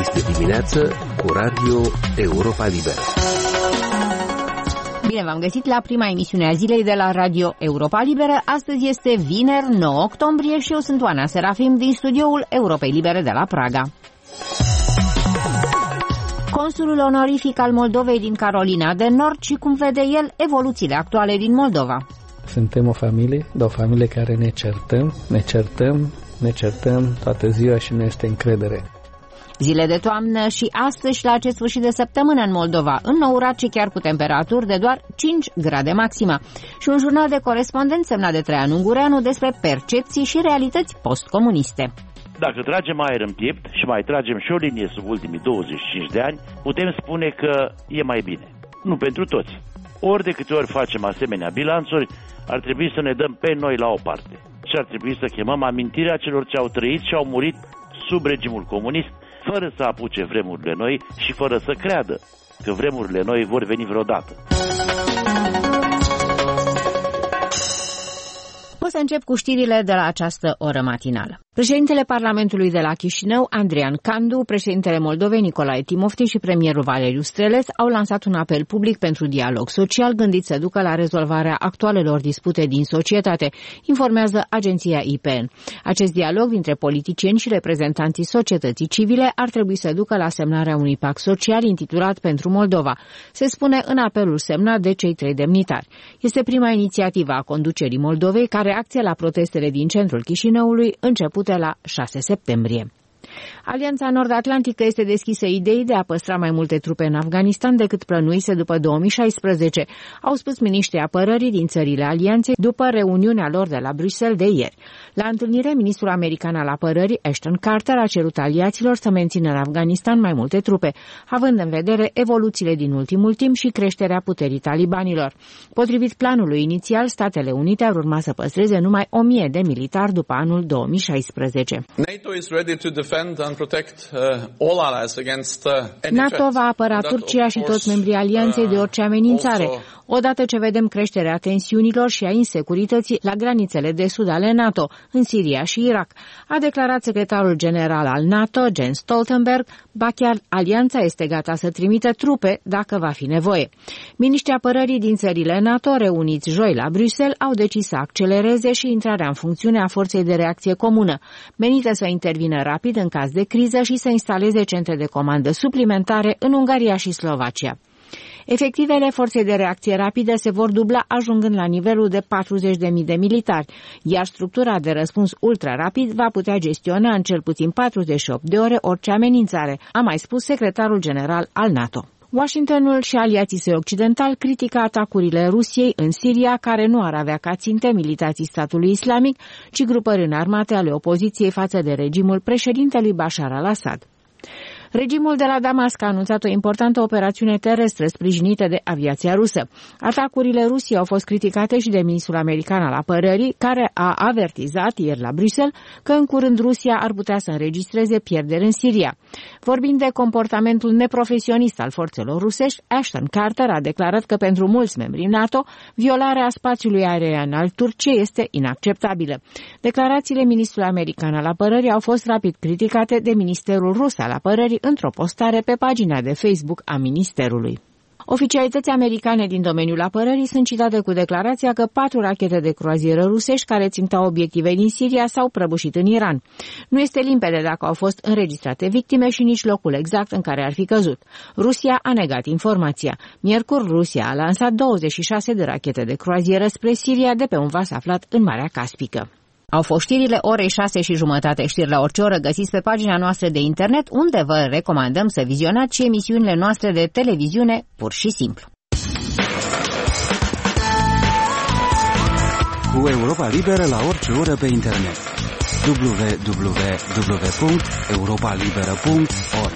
Este dimineață cu Radio Europa Liberă. Bine v-am găsit la prima emisiune a zilei de la Radio Europa Liberă. Astăzi este vineri, 9 octombrie și eu sunt Oana Serafim din studioul Europei Libere de la Praga. Consulul onorific al Moldovei din Carolina de Nord și cum vede el evoluțiile actuale din Moldova. Suntem o familie, dar o familie care ne certăm toată ziua și nu este încredere. Zile de toamnă și astăzi și la acest sfârșit de săptămână în Moldova, înourat și chiar cu temperaturi de doar 5 grade maxima. Și un jurnal de corespondență semnat de Traian Ungureanu despre percepții și realități postcomuniste. Dacă tragem aer în piept și mai tragem și o linie sub ultimii 25 de ani, putem spune că e mai bine. Nu pentru toți. Ori de câte ori facem asemenea bilanțuri, ar trebui să ne dăm pe noi la o parte. Și ar trebui să chemăm amintirea celor ce au trăit și au murit sub regimul comunist, fără să apuce vremurile noi și fără să creadă că vremurile noi vor veni vreodată. O să încep cu știrile de la această oră matinală. Președintele Parlamentului de la Chișinău, Andrian Candu, președintele Moldovei, Nicolae Timofti și premierul Valeriu Strelets au lansat un apel public pentru dialog social gândit să ducă la rezolvarea actualelor dispute din societate, informează agenția IPN. Acest dialog dintre politicieni și reprezentanții societății civile ar trebui să ducă la semnarea unui pact social intitulat Pentru Moldova, se spune în apelul semnat de cei 3 demnitari. Este prima inițiativă a conducerii Moldovei ca reacție la protestele din centrul Chișinăului începute la 6 septembrie. Alianța Nord-Atlantică este deschisă ideii de a păstra mai multe trupe în Afganistan decât plănuise după 2016, au spus miniștrii apărării din țările alianței după reuniunea lor de la Bruxelles de ieri. La întâlnire, ministrul american al apărării, Ashton Carter, a cerut aliaților să mențină în Afganistan mai multe trupe, având în vedere evoluțiile din ultimul timp și creșterea puterii talibanilor. Potrivit planului inițial, Statele Unite ar urma să păstreze numai 1000 de militari după anul 2016. NATO va apăra Turcia și toți membrii alianței de orice amenințare, odată ce vedem creșterea tensiunilor și a insecurității la granițele de sud ale NATO, în Siria și Irak, a declarat secretarul general al NATO, Jens Stoltenberg, ba chiar alianța este gata să trimită trupe dacă va fi nevoie. Miniștrii apărării din țările NATO, reuniți joi la Bruxelles, au decis să accelereze și intrarea în funcțiune a forței de reacție comună, menită să intervină rapid în caz de criză și să instaleze centre de comandă suplimentare în Ungaria și Slovacia. Efectivele forței de reacție rapidă se vor dubla ajungând la nivelul de 40.000 de militari, iar structura de răspuns ultra-rapid va putea gestiona în cel puțin 48 de ore orice amenințare, a mai spus secretarul general al NATO. Washingtonul și aliații săi occidentali critică atacurile Rusiei în Siria, care nu ar avea ca ținte militații statului islamic, ci grupări înarmate ale opoziției față de regimul președintelui Bashar al-Assad. Regimul de la Damasc a anunțat o importantă operațiune terestră sprijinită de aviația rusă. Atacurile Rusiei au fost criticate și de ministrul american al apărării, care a avertizat ieri la Bruxelles că în curând Rusia ar putea să înregistreze pierderi în Siria. Vorbind de comportamentul neprofesionist al forțelor rusești, Ashton Carter a declarat că pentru mulți membri NATO, violarea spațiului aerian al Turciei este inacceptabilă. Declarațiile ministrului american al apărării au fost rapid criticate de Ministerul Rus al Apărării într-o postare pe pagina de Facebook a Ministerului. Oficialități americane din domeniul apărării sunt citate cu declarația că 4 rachete de croazieră rusești care țintau obiective din Siria s-au prăbușit în Iran. Nu este limpede dacă au fost înregistrate victime și nici locul exact în care ar fi căzut. Rusia a negat informația. Miercuri, Rusia a lansat 26 de rachete de croazieră spre Siria de pe un vas aflat în Marea Caspică. Au fost știrile orei 6:30, știri la orice oră găsiți pe pagina noastră de internet, unde vă recomandăm să vizionați și emisiunile noastre de televiziune, pur și simplu. Cu Europa Liberă la orice oră pe internet. www.europalibera.org.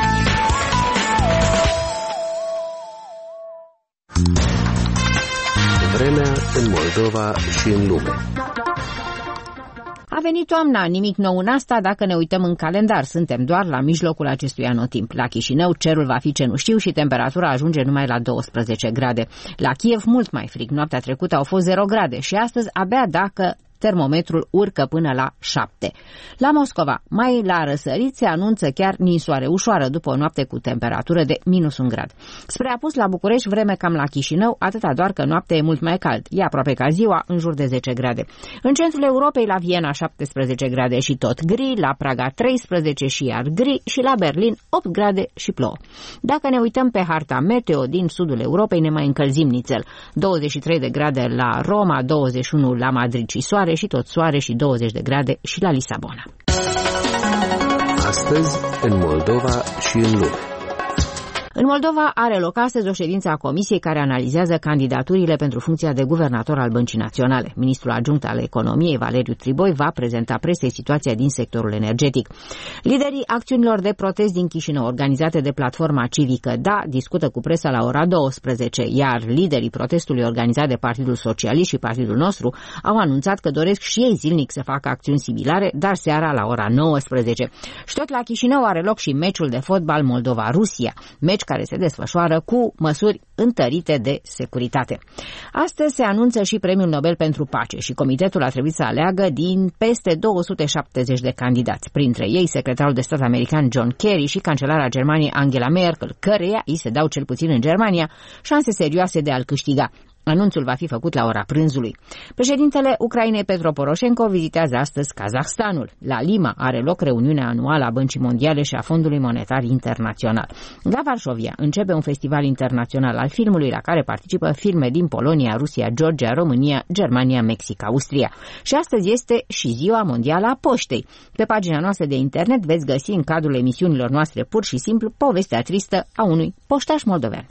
Vremea în Moldova și în lume. A venit toamna, nimic nou în asta dacă ne uităm în calendar. Suntem doar la mijlocul acestui anotimp. La Chișinău cerul va fi cenuștiu și temperatura ajunge numai la 12 grade. La Kiev mult mai frig. Noaptea trecută au fost 0 grade și astăzi abia dacă termometrul urcă până la 7. La Moscova, mai la răsărit, se anunță chiar ninsoare ușoară după o noapte cu temperatură de -1 grad. Spre apus la București, vreme cam la Chișinău, atâta doar că noaptea e mult mai cald. E aproape ca ziua, în jur de 10 grade. În centrul Europei, la Viena 17 grade și tot gri, la Praga 13 și iar gri și la Berlin 8 grade și plouă. Dacă ne uităm pe harta meteo din sudul Europei, ne mai încălzim nițel. 23 de grade la Roma, 21 la Madrid și soare și tot soare și 20 de grade și la Lisabona. Astăzi, în Moldova și în lume. În Moldova are loc astăzi o ședință a Comisiei care analizează candidaturile pentru funcția de guvernator al Băncii Naționale. Ministrul adjunct al Economiei, Valeriu Triboi, va prezenta presei situația din sectorul energetic. Liderii acțiunilor de protest din Chișinău, organizate de platforma civică DA, discută cu presa la ora 12, iar liderii protestului organizat de Partidul Socialist și Partidul Nostru au anunțat că doresc și ei zilnic să facă acțiuni similare, dar seara la ora 19. Și tot la Chișinău are loc și meciul de fotbal Moldova-Rusia, meci care se desfășoară cu măsuri întărite de securitate. Astăzi se anunță și Premiul Nobel pentru Pace și comitetul a trebuit să aleagă din peste 270 de candidați, printre ei secretarul de stat american John Kerry și cancelara Germaniei Angela Merkel, căreia îi se dau cel puțin în Germania șanse serioase de a-l câștiga. Anunțul va fi făcut la ora prânzului. Președintele Ucrainei Petro Poroșenko vizitează astăzi Kazahstanul. La Lima are loc reuniunea anuală a Băncii Mondiale și a Fondului Monetar Internațional. La Varșovia începe un festival internațional al filmului la care participă filme din Polonia, Rusia, Georgia, România, Germania, Mexic, Austria. Și astăzi este și Ziua Mondială a Poștei. Pe pagina noastră de internet veți găsi în cadrul emisiunilor noastre pur și simplu povestea tristă a unui poștaș moldovean.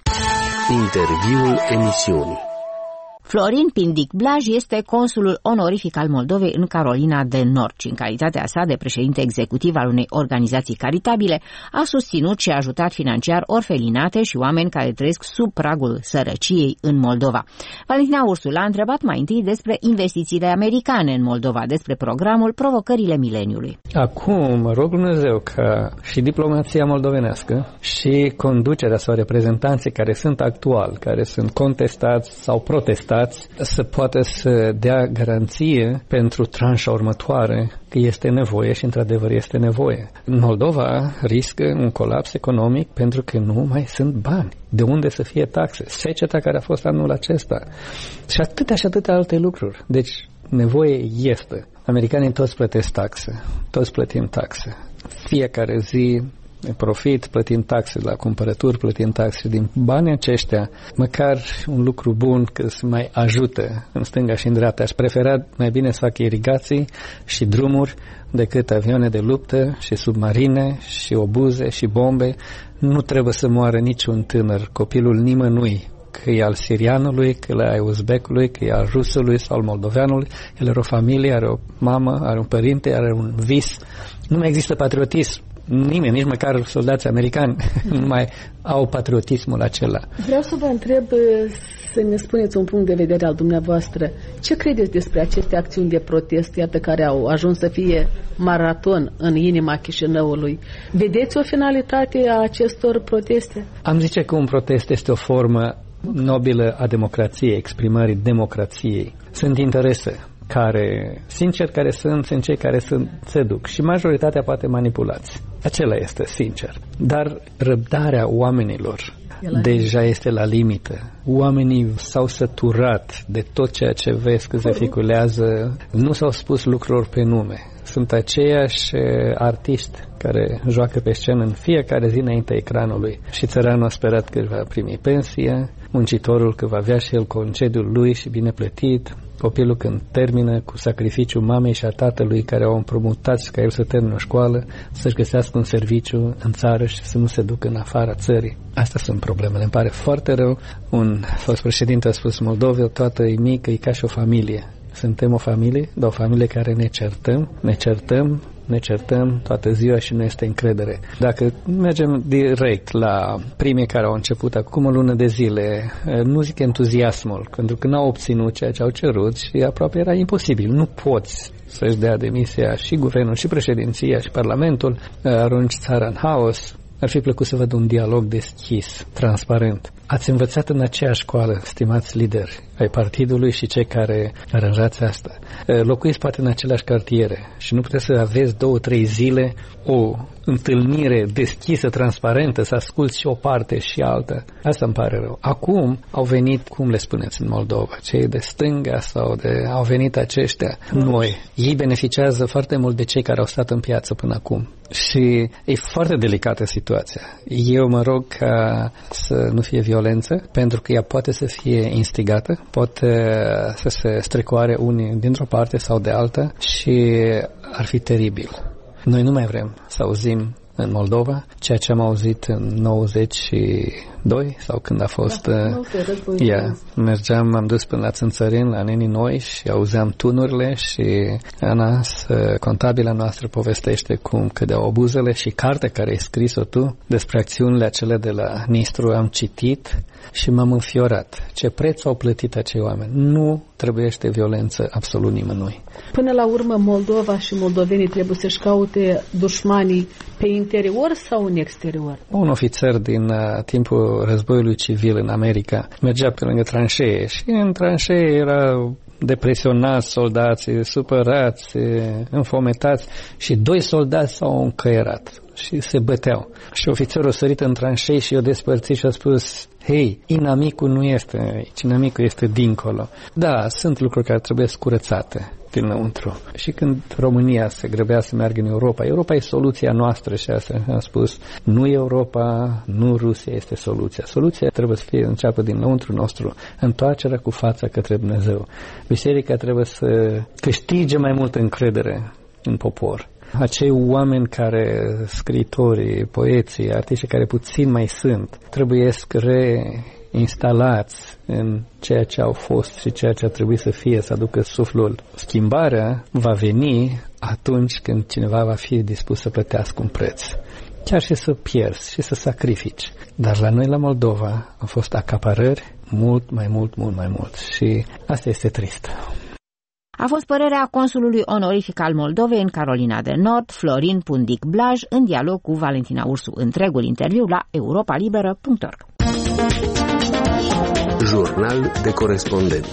Interviul emisiunii. Florin Pindic Blaj este consulul onorific al Moldovei în Carolina de Nord și în calitatea sa de președinte executiv al unei organizații caritabile a susținut și a ajutat financiar orfelinate și oameni care trăiesc sub pragul sărăciei în Moldova. Valentina Ursul a întrebat mai întâi despre investițiile americane în Moldova, despre programul Provocările Mileniului. Acum, rog Dumnezeu ca și diplomația moldovenească și conducerea sau reprezentanții care sunt actual, care sunt contestați sau protestați, să poată să dea garanție pentru tranșa următoare că este nevoie și într-adevăr este nevoie. Moldova riscă un colaps economic pentru că nu mai sunt bani. De unde să fie taxe? Seceta care a fost anul acesta. Și atâtea alte lucruri. Deci nevoie este. Americanii toți plătesc taxe. Toți plătim taxe. Fiecare zi profit, plătim taxe la cumpărături, plătim taxe din banii aceștia, măcar un lucru bun că să mai ajută în stânga și în dreapta. Aș prefera mai bine să fac irigații și drumuri decât avioane de luptă și submarine și obuze și bombe. Nu trebuie să moară niciun tânăr, copilul nimănui, că e al sirianului, că e al uzbecului, că e al rusului sau al moldoveanului. El are o familie, are o mamă, are un părinte, are un vis. Nu mai există patriotism. Nimeni, nici măcar soldații americani, nu mai au patriotismul acela. Vreau să vă întreb, să ne spuneți un punct de vedere al dumneavoastră. Ce credeți despre aceste acțiuni de protest, iată, care au ajuns să fie maraton în inima Chișinăului? Vedeți o finalitate a acestor proteste? Am zice că un protest este o formă nobilă a democrației, exprimării democrației. Sunt interese care sunt cei care se duc și majoritatea poate manipulați. Acela este sincer. Dar răbdarea oamenilor deja este la limită. Oamenii s-au săturat de tot ceea ce vezi că se ficulează. Nu s-au spus lucruri pe nume. Sunt aceiași artiști care joacă pe scenă în fiecare zi înaintea ecranului. Și țăranul a sperat că va primi pensie, muncitorul că va avea și el concediul lui și bine plătit, copilul când termină cu sacrificiul mamei și a tatălui care au împrumutat ca el să termine o școală, să-și găsească un serviciu în țară și să nu se ducă în afara țării. Astea sunt problemele. Îmi pare foarte rău. Un fost președinte a spus: Moldova toată e mică, e ca și o familie. Suntem o familie, dar o familie care ne certăm toată ziua și nu este încredere. Dacă mergem direct la primii care au început acum o lună de zile, nu zic entuziasmul, pentru că n-au obținut ceea ce au cerut și aproape era imposibil. Nu poți să-și dea demisia și guvernul, și președinția, și parlamentul, arunci țara în haos, ar fi plăcut să văd un dialog deschis, transparent. Ați învățat în aceeași școală, stimați lideri ai partidului și cei care aranjați asta. Locuiți poate în aceleași cartiere și nu puteți să aveți 2-3 zile o întâlnire deschisă, transparentă, să asculți și o parte și alta. Asta îmi pare rău. Acum au venit, cum le spuneți în Moldova, cei de stânga sau au venit aceștia noi. Ei beneficiază foarte mult de cei care au stat în piață până acum. Și e foarte delicată situația. Eu mă rog ca să nu fie violență, pentru că ea poate să fie instigată, poate să se strecoare unii dintr-o parte sau de alta și ar fi teribil. Noi nu mai vrem să auzim în Moldova ceea ce am auzit în 92 sau când a fost mergeam, am dus până la Țânțărin, la Nenii Noi și auzeam tunurile și Ana, contabila noastră, povestește cum cădeau obuzele și cartea care ai scris-o tu despre acțiunile acelea de la Nistru am citit și m-am înfiorat. Ce preț au plătit acei oameni? Nu trebuiește violență absolut nimănui. Până la urmă, Moldova și moldovenii trebuie să-și caute dușmanii pe interior sau în exterior? Un ofițer din timpul războiului civil în America mergea pe lângă tranșee și în tranșee erau depresionați soldații, supărați, înfometați și 2 soldați s-au încăierat și se băteau. Și ofițerul a sărit în tranșei și i-a despărțit și a spus: hei, inamicul nu este aici, inamicul este dincolo. Da, sunt lucruri care trebuie curățate dinăuntru. Și când România se grăbea să meargă în Europa, Europa e soluția noastră și asta am spus. Nu Europa, nu Rusia este soluția. Soluția trebuie să fie înceapă dinăuntru nostru, întoarcerea cu fața către Dumnezeu. Biserica trebuie să câștige mai multă încredere în popor. Acei oameni care, scriitorii, poeții, artiștii care puțin mai sunt, trebuie reinstalați în ceea ce au fost și ceea ce ar trebui să fie, să aducă suflul. Schimbarea va veni atunci când cineva va fi dispus să plătească un preț. Chiar și să pierzi și să sacrifici. Dar la noi, la Moldova, au fost acaparări mult mai mult. Și asta este trist. A fost părerea consulului onorific al Moldovei în Carolina de Nord, Florin Pundic Blaj, în dialog cu Valentina Ursu. Întregul interviu la europalibera.org. Jurnal de corespondent.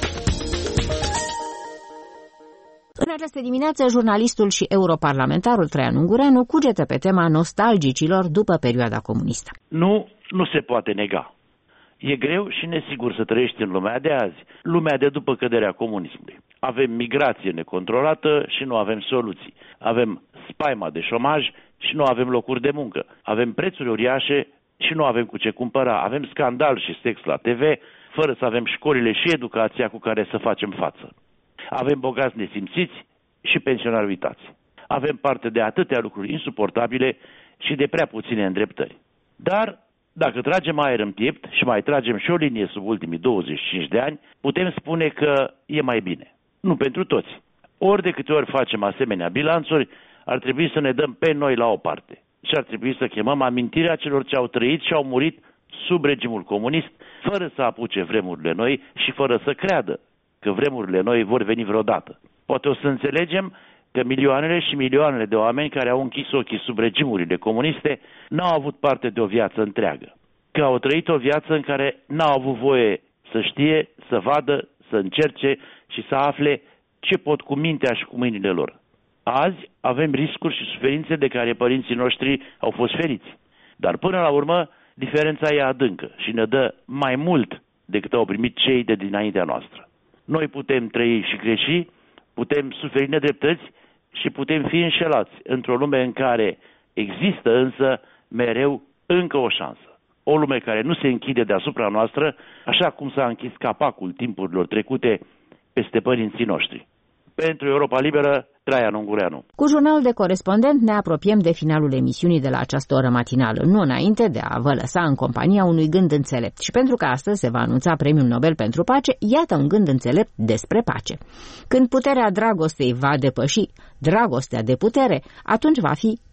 În această dimineață, jurnalistul și europarlamentarul Traian Ungureanu cugetă pe tema nostalgicilor după perioada comunistă. Nu se poate nega. E greu și nesigur să trăiești în lumea de azi, lumea de după căderea comunismului. Avem migrație necontrolată și nu avem soluții. Avem spaima de șomaj și nu avem locuri de muncă. Avem prețuri uriașe și nu avem cu ce cumpăra. Avem scandal și sex la TV, fără să avem școlile și educația cu care să facem față. Avem bogați nesimțiți și pensionari uitați. Avem parte de atâtea lucruri insuportabile și de prea puține îndreptări. Dar dacă tragem aer în piept și mai tragem și o linie sub ultimii 25 de ani, putem spune că e mai bine. Nu pentru toți. Ori de câte ori facem asemenea bilanțuri, ar trebui să ne dăm pe noi la o parte. Și ar trebui să chemăm amintirea celor ce au trăit și au murit sub regimul comunist, fără să apuce vremurile noi și fără să creadă că vremurile noi vor veni vreodată. Poate o să înțelegem că milioanele și milioanele de oameni care au închis ochii sub regimurile comuniste n-au avut parte de o viață întreagă. Că au trăit o viață în care n-au avut voie să știe, să vadă, să încerce și să afle ce pot cu mintea și cu mâinile lor. Azi avem riscuri și suferințe de care părinții noștri au fost feriți. Dar până la urmă, diferența e adâncă și ne dă mai mult decât au primit cei de dinaintea noastră. Noi putem trăi și greși, putem suferi nedreptăți și putem fi înșelați într-o lume în care există însă mereu încă o șansă. O lume care nu se închide deasupra noastră, așa cum s-a închis capacul timpurilor trecute peste părinții noștri. Pentru Europa Liberă, Traian Ungureanu. Cu jurnalul de corespondent ne apropiem de finalul emisiunii de la această oră matinală, nu înainte de a vă lăsa în compania unui gând înțelept. Și pentru că astăzi se va anunța Premiul Nobel pentru Pace, iată un gând înțelept despre pace. Când puterea dragostei va depăși dragostea de putere, atunci va fi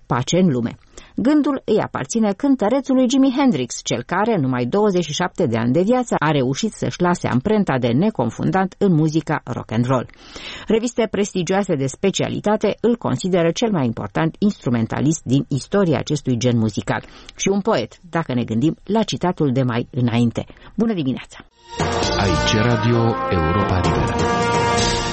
pace în lume. Gândul îi aparține cântărețului Jimi Hendrix, cel care, numai 27 de ani de viață, a reușit să-și lase amprenta de neconfundat în muzica rock and roll. Reviste prestigioase de specialitate îl consideră cel mai important instrumentalist din istoria acestui gen muzical și un poet, dacă ne gândim la citatul de mai înainte. Bună dimineața! Aici Radio Europa Liberă.